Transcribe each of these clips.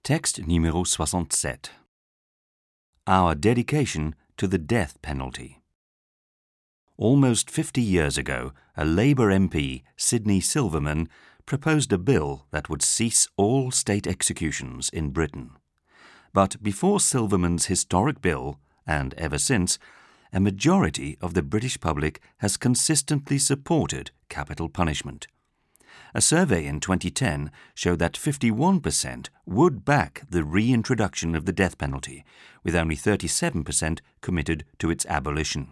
Texte numéro 67. Our dedication to the death penalty. Almost 50 years ago, a Labour MP, Sidney Silverman, proposed a bill that would cease all state executions in Britain. But before Silverman's historic bill, and ever since, a majority of the British public has consistently supported capital punishment. A survey in 2010 showed that 51% would back the reintroduction of the death penalty, with only 37% committed to its abolition.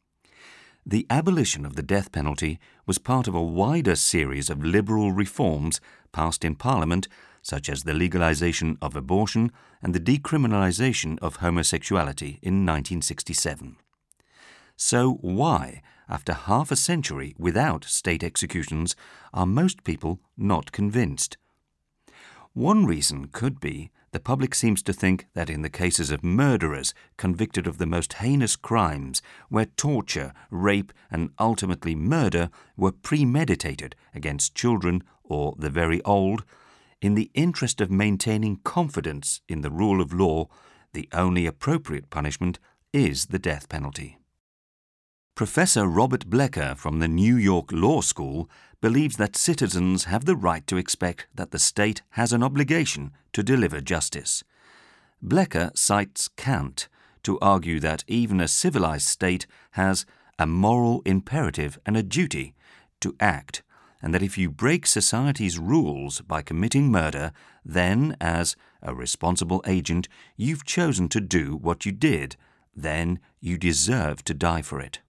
The abolition of the death penalty was part of a wider series of liberal reforms passed in Parliament, such as the legalisation of abortion and the decriminalisation of homosexuality in 1967. So why, after half a century without state executions, are most people not convinced? One reason could be the public seems to think that in the cases of murderers convicted of the most heinous crimes, where torture, rape and ultimately murder were premeditated against children or the very old, in the interest of maintaining confidence in the rule of law, the only appropriate punishment is the death penalty. Professor Robert Blecker from the New York Law School believes that citizens have the right to expect that the state has an obligation to deliver justice. Blecker cites Kant to argue that even a civilized state has a moral imperative and a duty to act, and that if you break society's rules by committing murder, then, as a responsible agent, you've chosen to do what you did. Then you deserve to die for it.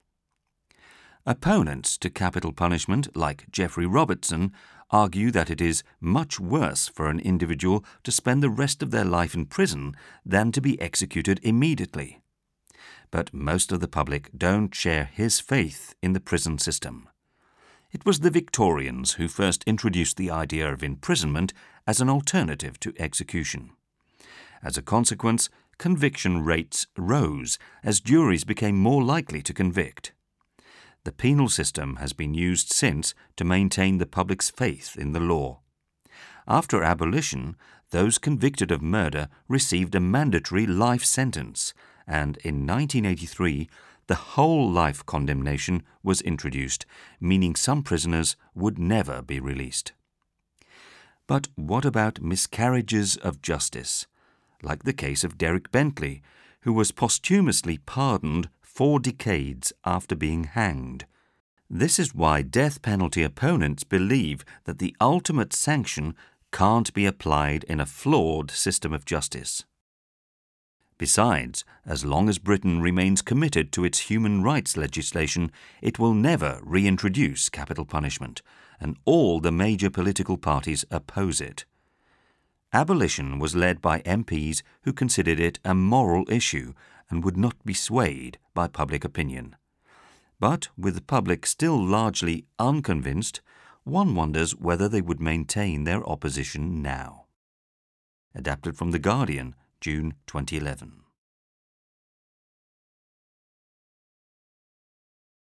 Opponents to capital punishment, like Geoffrey Robertson, argue that it is much worse for an individual to spend the rest of their life in prison than to be executed immediately. But most of the public don't share his faith in the prison system. It was the Victorians who first introduced the idea of imprisonment as an alternative to execution. As a consequence, conviction rates rose as juries became more likely to convict. The penal system has been used since to maintain the public's faith in the law. After abolition, those convicted of murder received a mandatory life sentence, and in 1983, the whole life condemnation was introduced, meaning some prisoners would never be released. But what about miscarriages of justice, like the case of Derek Bentley, who was posthumously pardoned 4 decades after being hanged? This is why death penalty opponents believe that the ultimate sanction can't be applied in a flawed system of justice. Besides, as long as Britain remains committed to its human rights legislation, it will never reintroduce capital punishment, and all the major political parties oppose it. Abolition was led by MPs who considered it a moral issue and would not be swayed by public opinion. But with the public still largely unconvinced, one wonders whether they would maintain their opposition now. Adapted from The Guardian, June 2011.